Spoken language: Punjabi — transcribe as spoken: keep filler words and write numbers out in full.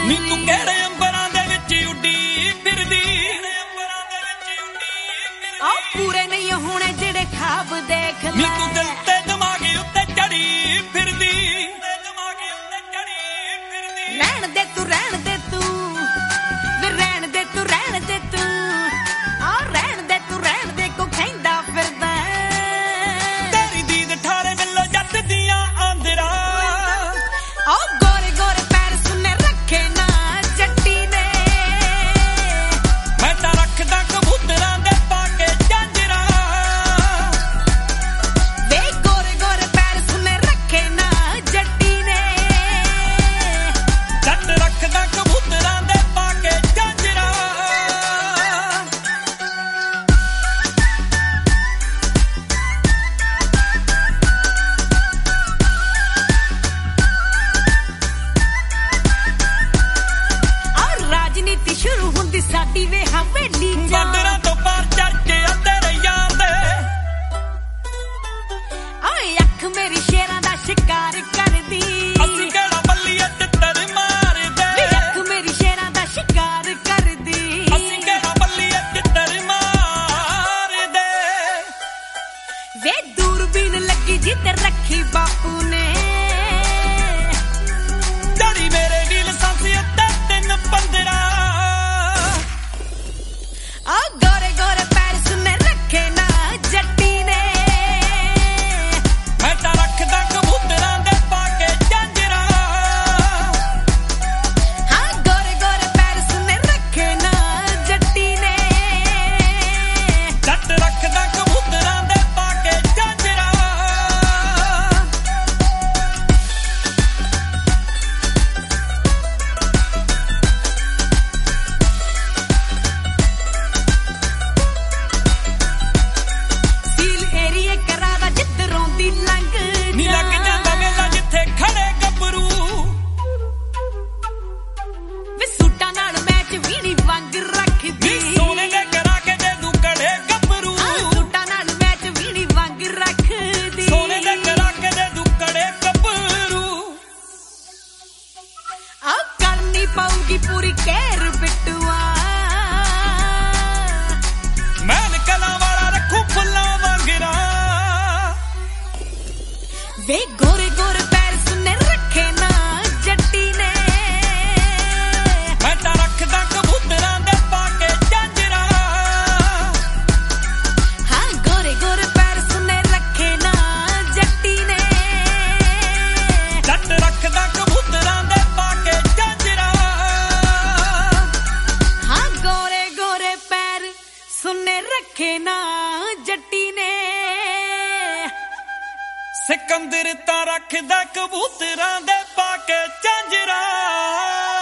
ਨੀ ਤੂੰ ਕਿਹੜੇ ਅੰਬਰਾਂ ਦੇ ਵਿੱਚ ਉੱਡੀ ਫਿਰਦੀ ਆ ਪੂਰੇ ਨਹੀਂ ਹੋਣੇ ਜਿਹੜੇ ਖਾਬ ਦੇਖ ਲੈ ਨੀ ਤੂੰ ਦਿਲ ਤੇ ਦਿਮਾਗ ਉੱਤੇ ਚੜੀ ਫਿਰਦੀ ਰਹਿਣ ਦੇ ਤੂੰ ਰਹਿਣ ਦੇ ਤੂੰ ਵੇ ਰਹਿਣ ਦੇ ਤੂੰ ਰਹਿਣ ਦੇ ਤੂੰ ਆ ਰਹਿਣ ਦੇ ਤੂੰ ਰਹਿਣ ਦੇ ਕੋ ਕਹਿੰਦਾ ਫਿਰਦਾ ਤੇਰੀ ਦੀਦ ਠਾਰੇ ਮਿਲੋ ਜੱਟ ਦੀਆਂ ਆਂਦਰਾਂ ਆ ਗੋਰੇ ਗੋਰੇ ਪੈਰ ਸੁਨੇ ਰੱਖੇ ਨਾ ਜੱਟੀ ਨੇ ਮੈਂ ਤਾਂ ਰੱਖਦਾ ਕਬੂਤਰਾਂ ਦੇ ਪਾ ਕੇ ਝਾਂਜਰਾਂ ਵੇ ਗੋਰੇ ਗੋਰੇ ਪੈਰ ਸੁਨੇ ਰੱਖੇ ਨਾ ਜੱਟੀ ਨੇ ਜੱਟ ਰੱਖਦਾ ਕਬੂਤਰਾਂ ਦੇ ਪਾ ਕੇ ਝਾਂਜਰਾਂ ਆ ਰਾਜਨੀਤੀ ਸ਼ੁਰੂ ਹੁੰਦੀ ਸਾਡੀ ਵੇ ਹਵੇਲੀ ਚ ਬਾਰਡਰਾਂ ਤੋਂ ਪਾਰ ਚੜ ਕੇ ਆ ਤੇਰੇ ਯਾਰ ਦੇ ਓਏ ਅੱਖ ਮੇਰੀ ਸ਼ੇਰਾਂ ਦਾ ਸ਼ਿਕਾਰ ਕਰਦੀ ਅਸੀਂ ਕਿਹੜਾ ਬੱਲੀਏ ਤਿੱਤਰ ਮਾਰਦੇ ਵੇ ਅੱਖ ਮੇਰੀ ਸ਼ੇਰਾਂ ਦਾ ਸ਼ਿਕਾਰ ਕਰਦੀ ਅਸੀਂ ਕਿਹੜਾ ਬੱਲੀਏ ਤਿੱਤਰ ਮਾਰਦੇ ਵੇ ਦੂਰਬੀਨ ਲੱਗੀ ਜਿੱਤੇ ਰੱਖੀ ਬਾਪੂ ਨੇ ਜੜੀ ਮੇਰੇ ਵੀ ਲਾਇਸੈਂਸ ਉੱਤੇ ਤਿੰਨ ਪੰਦਰਾਂ ਆ ਗੋਰੇ ਗੋਰੇ ਪੈਰ ਸੁਨੇ ਰੱਖੇ ਨਾ ਜੱਟੀ ਨੇ ਮੈਂ ਤਾਂ ਰੱਖਦਾ ਕਬੂਤਰਾਂ ਦੇ ਪਾ ਕੇ ਝਾਂਜਰਾਂ ਹਾਂ ਗੋਰੇ ਗੋਰੇ ਪੈਰ ਸੁਨੇ ਰੱਖੇ ਨਾ ਜੱਟੀ ਨੇ ਜੱਟ ਰੱਖਦਾ ਕਬੂਤਰਾਂ ਦੇ ਪਾ ਕੇ ਝਾਂਜਰਾਂ ਸੀਲ ਏਰੀਏ ਕਰਾਦਾ ਜਿੱਧਰੋਂ ਦੀ ਲੰਘ ਨੀ ਲੱਗ ਜਾਂਦਾ ਮੇਲਾ ਜਿੱਥੇ ਖੜੇ ਗੱਭਰੂ ਵੇ ਸੂਟਾਂ ਨਾਲ ਮੈਚ ਵੀਣੀ ਵਾਂਗ ਨੀ ਰੱਖਦੀ ਸੋਨੇ ਦੇ ਕਰਾ ਕੇ ਦੇ ਦੂ ਕੜੇ ਗੱਭਰੂ ਆ ਸੂਟਾਂ ਨਾਲ ਮੈਚ ਵੀਣੀ ਵਾਂਗ ਰੱਖਦੀ ਸੋਨੇ ਦੇ ਕਰਾ ਕੇ ਦੇ ਦੂ ਕੜੇ ਗੱਭਰੂ ਆ ਕਰਨੀ ਪਊਗੀ ਪੂਰੀ ਕੇਰ ਬਿੱਟੂਆ ਮੈਂ ਨਿਕਲਾਂ ਵਾਲਾ ਰੱਖੂ ਫੁੱਲਾਂ ਵਾਂਗਰਾਂ ਵੇ ਗੋਰੇ ਗੋਰੇ ਪੈਰ ਸੁਨੇ ਰੱਖੇ ਨਾ ਜੱਟੀ ਨੇ ਮੈਂ ਤਾਂ ਰੱਖਦਾ ਕਬੂਤਰਾਂ ਦੇ ਪਾ ਕੇ ਝਾਂਜਰਾਂ ਹਾਂ ਗੋਰੇ ਗੋਰੇ ਪੈਰ ਸੁਨੇ ਰੱਖੇ ਨਾ ਜੱਟੀ ਨੇ ਜੱਟ ਰੱਖਦਾ ਕਬੂਤਰਾਂ ਦੇ ਪਾ ਕੇ ਝਾਂਜਰਾਂ ਹਾਂ ਗੋਰੇ ਗੋਰੇ ਪੈਰ ਸੁਨੇ ਰੱਖੇ ਨਾ ਜੱਟੀ ਨੇ ਸਿਕੰਦਰ ਤਾਂ ਰੱਖਦਾ ਕਬੂਤਰਾਂ ਦੇ ਪਾ ਕੇ ਝਾਂਜਰਾਂ